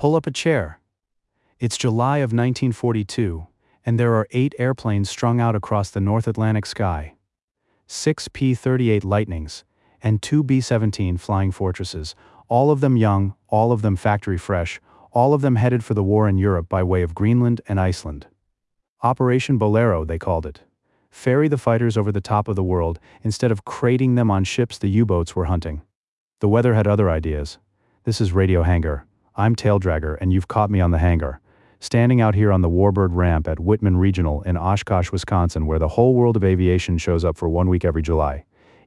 Pull up a chair. It's July of 1942, and there are 8 airplanes strung out across the North Atlantic sky. 6 P-38 Lightnings, and 2 B-17 Flying Fortresses, all of them young, all of them factory fresh, all of them headed for the war in Europe by way of Greenland and Iceland. Operation Bolero, they called it. Ferry the fighters over the top of the world instead of crating them on ships the U-boats were hunting. The weather had other ideas. This is Radio Hangar. I'm Taildragger, and you've caught me on the hangar. Standing out here on the Warbird ramp at Whitman Regional in Oshkosh, Wisconsin, where the whole world of aviation shows up for 1 week every July.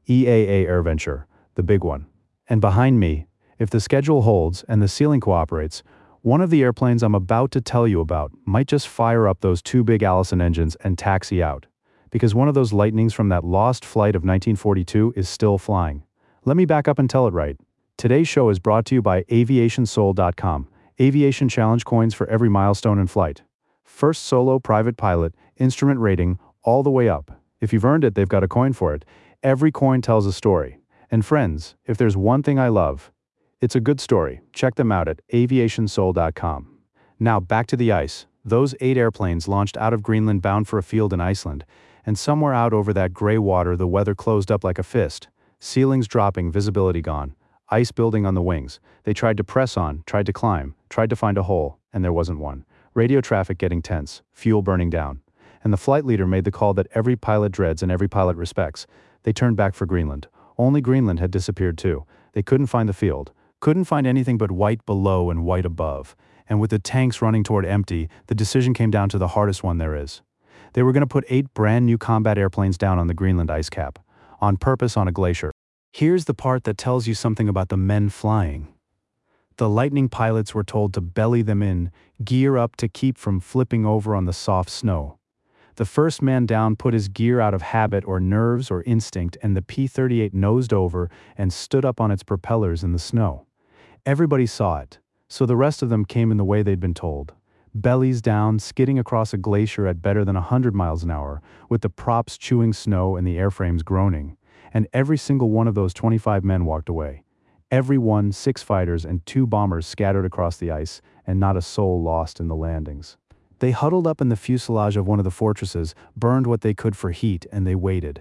EAA AirVenture, the big one. And behind me, if the schedule holds and the ceiling cooperates, one of the airplanes I'm about to tell you about might just fire up those 2 big Allison engines and taxi out. Because one of those Lightnings from that lost flight of 1942 is still flying. Let me back up and tell it right. Today's show is brought to you by AviationSoul.com. Aviation challenge coins for every milestone in flight. First solo private pilot, instrument rating, all the way up. If you've earned it, they've got a coin for it. Every coin tells a story. And friends, if there's one thing I love, it's a good story. Check them out at AviationSoul.com. Now back to the ice. Those 8 airplanes launched out of Greenland bound for a field in Iceland, and somewhere out over that gray water the weather closed up like a fist. Ceilings dropping, visibility gone. Ice building on the wings. They tried to press on, tried to climb, tried to find a hole, and there wasn't one. Radio traffic getting tense, fuel burning down. And the flight leader made the call that every pilot dreads and every pilot respects. They turned back for Greenland. Only Greenland had disappeared too. They couldn't find the field. Couldn't find anything but white below and white above. And with the tanks running toward empty, the decision came down to the hardest one there is. They were going to put 8 brand new combat airplanes down on the Greenland ice cap. On purpose on a glacier. Here's the part that tells you something about the men flying. The Lightning pilots were told to belly them in, gear up to keep from flipping over on the soft snow. The first man down put his gear out of habit or nerves or instinct, and the P-38 nosed over and stood up on its propellers in the snow. Everybody saw it, so the rest of them came in the way they'd been told. Bellies down, skidding across a glacier at better than 100 miles an hour, with the props chewing snow and the airframes groaning. And every single one of those 25 men walked away. Every one, 6 fighters and 2 bombers scattered across the ice, and not a soul lost in the landings. They huddled up in the fuselage of one of the fortresses, burned what they could for heat, and they waited.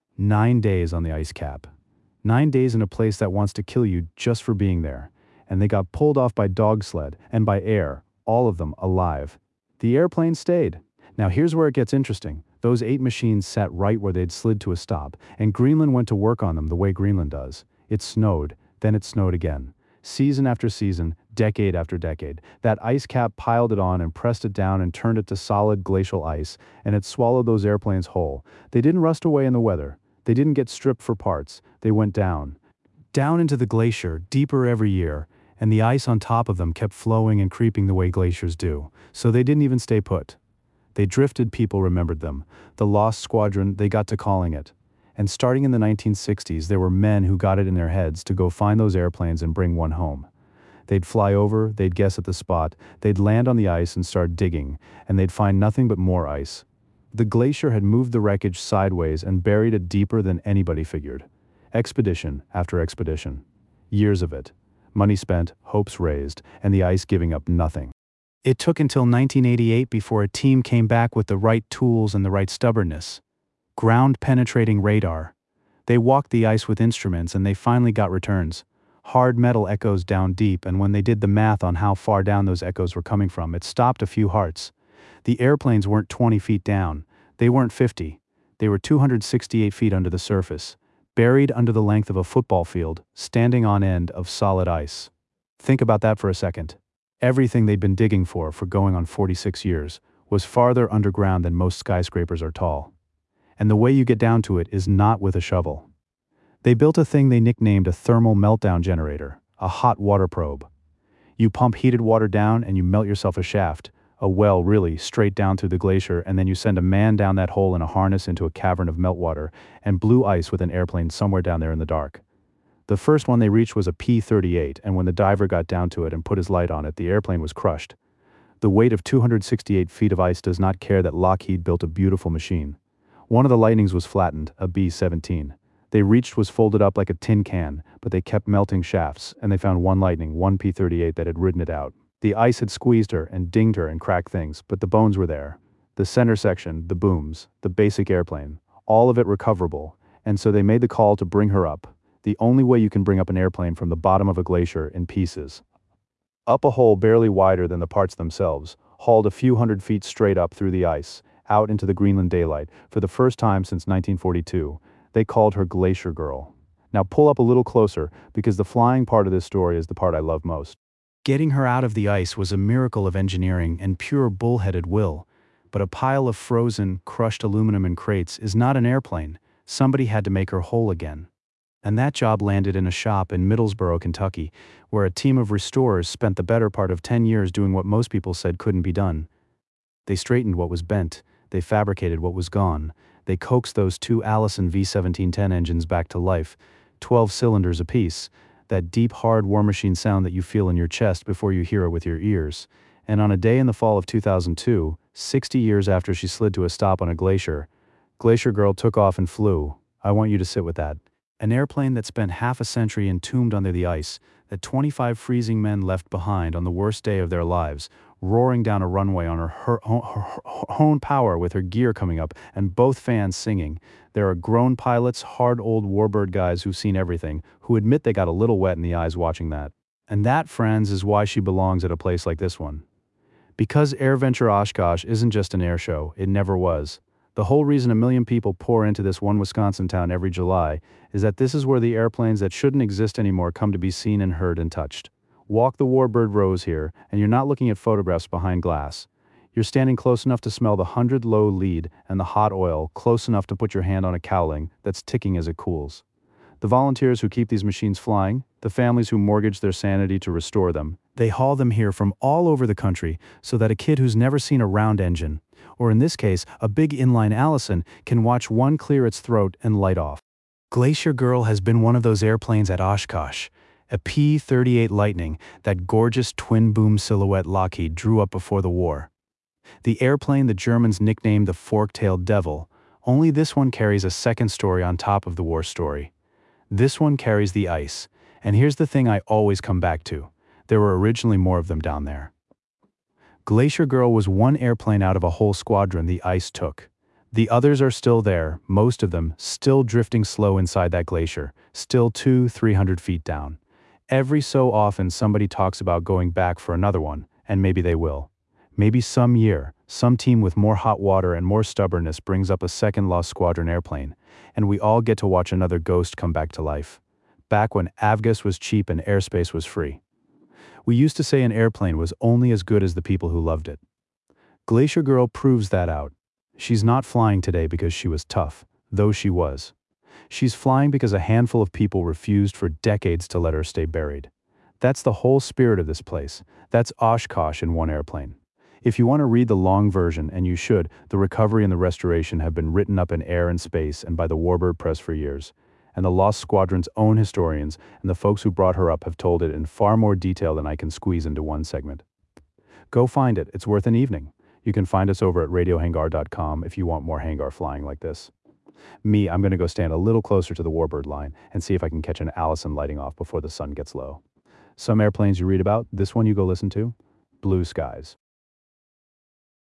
9 days on the ice cap. 9 days in a place that wants to kill you just for being there. And they got pulled off by dog sled and by air, all of them alive. The airplane stayed. Now here's where it gets interesting. Those 8 machines sat right where they'd slid to a stop, and Greenland went to work on them the way Greenland does. It snowed, then it snowed again. Season after season, decade after decade, that ice cap piled it on and pressed it down and turned it to solid glacial ice, and it swallowed those airplanes whole. They didn't rust away in the weather. They didn't get stripped for parts. They went down. Down into the glacier, deeper every year, and the ice on top of them kept flowing and creeping the way glaciers do, so they didn't even stay put. They drifted, people remembered them. The Lost Squadron, they got to calling it. And starting in the 1960s, there were men who got it in their heads to go find those airplanes and bring one home. They'd fly over, they'd guess at the spot, they'd land on the ice and start digging, and they'd find nothing but more ice. The glacier had moved the wreckage sideways and buried it deeper than anybody figured. Expedition after expedition. Years of it. Money spent, hopes raised, and the ice giving up nothing. It took until 1988 before a team came back with the right tools and the right stubbornness. Ground-penetrating radar. They walked the ice with instruments and they finally got returns. Hard metal echoes down deep, and when they did the math on how far down those echoes were coming from, it stopped a few hearts. The airplanes weren't 20 feet down. They weren't 50. They were 268 feet under the surface, buried under the length of a football field, standing on end of solid ice. Think about that for a second. Everything they'd been digging for going on 46 years, was farther underground than most skyscrapers are tall. And the way you get down to it is not with a shovel. They built a thing they nicknamed a thermal meltdown generator, a hot water probe. You pump heated water down and you melt yourself a shaft, a well really, straight down through the glacier, and then you send a man down that hole in a harness into a cavern of meltwater and blue ice with an airplane somewhere down there in the dark. The first one they reached was a P-38, and when the diver got down to it and put his light on it, the airplane was crushed. The weight of 268 feet of ice does not care that Lockheed built a beautiful machine. One of the Lightnings was flattened, a B-17. They reached was folded up like a tin can, but they kept melting shafts, and they found one Lightning, one P-38 that had ridden it out. The ice had squeezed her and dinged her and cracked things, but the bones were there. The center section, the booms, the basic airplane, all of it recoverable, and so they made the call to bring her up. The only way you can bring up an airplane from the bottom of a glacier in pieces. Up a hole barely wider than the parts themselves, hauled a few hundred feet straight up through the ice, out into the Greenland daylight, for the first time since 1942. They called her Glacier Girl. Now pull up a little closer, because the flying part of this story is the part I love most. Getting her out of the ice was a miracle of engineering and pure bullheaded will. But a pile of frozen, crushed aluminum in crates is not an airplane. Somebody had to make her whole again. And that job landed in a shop in Middlesboro, Kentucky, where a team of restorers spent the better part of 10 years doing what most people said couldn't be done. They straightened what was bent, they fabricated what was gone, they coaxed those two Allison V1710 engines back to life, 12 cylinders apiece, that deep, hard war machine sound that you feel in your chest before you hear it with your ears. And on a day in the fall of 2002, 60 years after she slid to a stop on a glacier, Glacier Girl took off and flew. I want you to sit with that. An airplane that spent half a century entombed under the ice, that 25 freezing men left behind on the worst day of their lives, roaring down a runway on her own power with her gear coming up and both fans singing. There are grown pilots, hard old warbird guys who've seen everything, who admit they got a little wet in the eyes watching that. And that, friends, is why she belongs at a place like this one. Because AirVenture Oshkosh isn't just an air show, it never was. The whole reason a million people pour into this one Wisconsin town every July is that this is where the airplanes that shouldn't exist anymore come to be seen and heard and touched. Walk the Warbird rows here, and you're not looking at photographs behind glass. You're standing close enough to smell the 100-low lead and the hot oil, close enough to put your hand on a cowling that's ticking as it cools. The volunteers who keep these machines flying, the families who mortgage their sanity to restore them, they haul them here from all over the country so that a kid who's never seen a round engine, or in this case, a big inline Allison, can watch one clear its throat and light off. Glacier Girl has been one of those airplanes at Oshkosh, a P-38 Lightning, that gorgeous twin-boom silhouette Lockheed drew up before the war. The airplane the Germans nicknamed the Fork-tailed Devil, only this one carries a second story on top of the war story. This one carries the ice, and here's the thing I always come back to. There were originally more of them down there. Glacier Girl was one airplane out of a whole squadron the ice took. The others are still there, most of them still drifting slow inside that glacier, still 200-300 feet down. Every so often somebody talks about going back for another one, and maybe they will. Maybe some year, some team with more hot water and more stubbornness brings up a second Lost Squadron airplane, and we all get to watch another ghost come back to life. Back when avgas was cheap and airspace was free. We used to say an airplane was only as good as the people who loved it. Glacier Girl proves that out. She's not flying today because she was tough, though she was. She's flying because a handful of people refused for decades to let her stay buried. That's the whole spirit of this place. That's Oshkosh in one airplane. If you want to read the long version, and you should, the recovery and the restoration have been written up in Air and Space and by the Warbird Press for years. And the Lost Squadron's own historians and the folks who brought her up have told it in far more detail than I can squeeze into one segment. Go find it, it's worth an evening. You can find us over at radiohangar.com if you want more hangar flying like this. Me, I'm going to go stand a little closer to the Warbird line and see if I can catch an Allison lighting off before the sun gets low. Some airplanes you read about, this one you go listen to, blue skies.